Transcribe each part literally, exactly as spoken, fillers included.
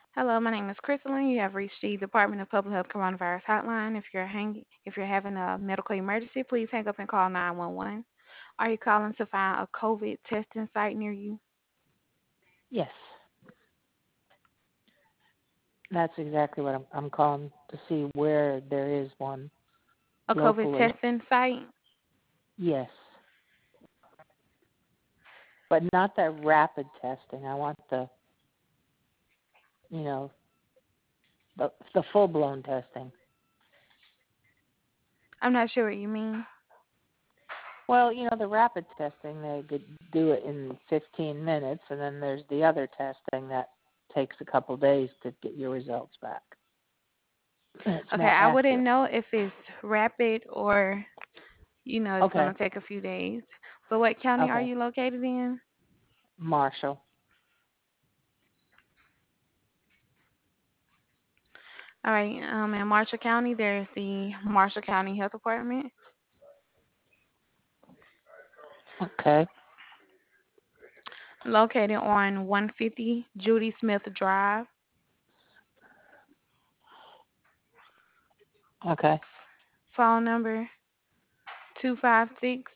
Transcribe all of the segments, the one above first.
Hello, my name is Crystalline. You have reached the Department of Public Health Coronavirus Hotline. If you're hang- if you're having a medical emergency, please hang up and call nine one one. Are you calling to find a COVID testing site near you? Yes, that's exactly what I'm, I'm calling to see where there is one A COVID locally. testing site? Yes, but not that rapid testing. I want the, you know, the the full blown testing. I'm not sure what you mean. Well, you know, the rapid testing they could do it in fifteen minutes, and then there's the other testing that takes a couple days to get your results back. It's Okay, more I wouldn't accurate. know if it's rapid or, you know, it's going Okay, to take a few days. But what county are okay. you located in? Marshall. All right, um, in Marshall County, there's the Marshall County Health Department Okay, located on one fifty Judy Smith Drive. okay. Phone number two five six,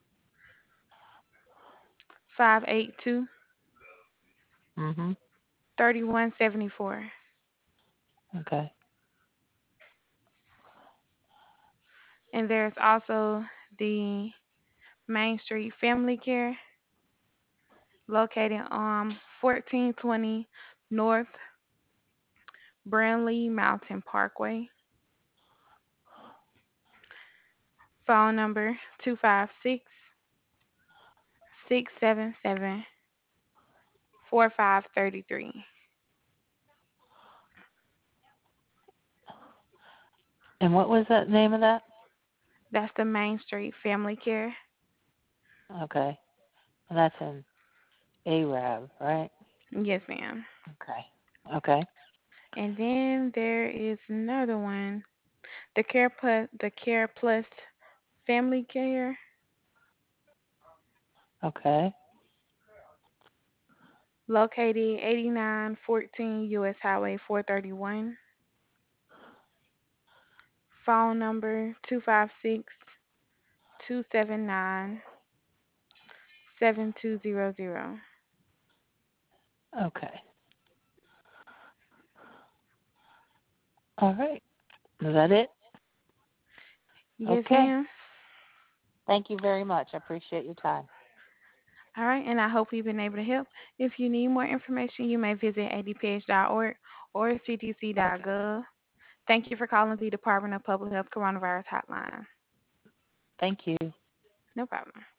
five eight two, Mhm. three one seven four. Okay. And there's also the Main Street Family Care located on fourteen twenty North Brandley Mountain Parkway. Phone number two five six, six seven seven, four five three three. And what was that name of that? That's the Main Street Family Care. Okay. And that's in Arab, right? Yes, ma'am. Okay. Okay. And then there is another one, the Care Plus, the Care Plus Family Care, Okay. located eighty-nine fourteen U S Highway four thirty-one. Phone number two five six, two seven nine, seven two zero zero. Okay. All right. Is that it? Yes, Okay. ma'am. Thank you very much. I appreciate your time. All right, and I hope we've been able to help. If you need more information, you may visit a d p h dot org or c d c dot Okay. gov. Thank you for calling the Department of Public Health Coronavirus Hotline. Thank you. No problem.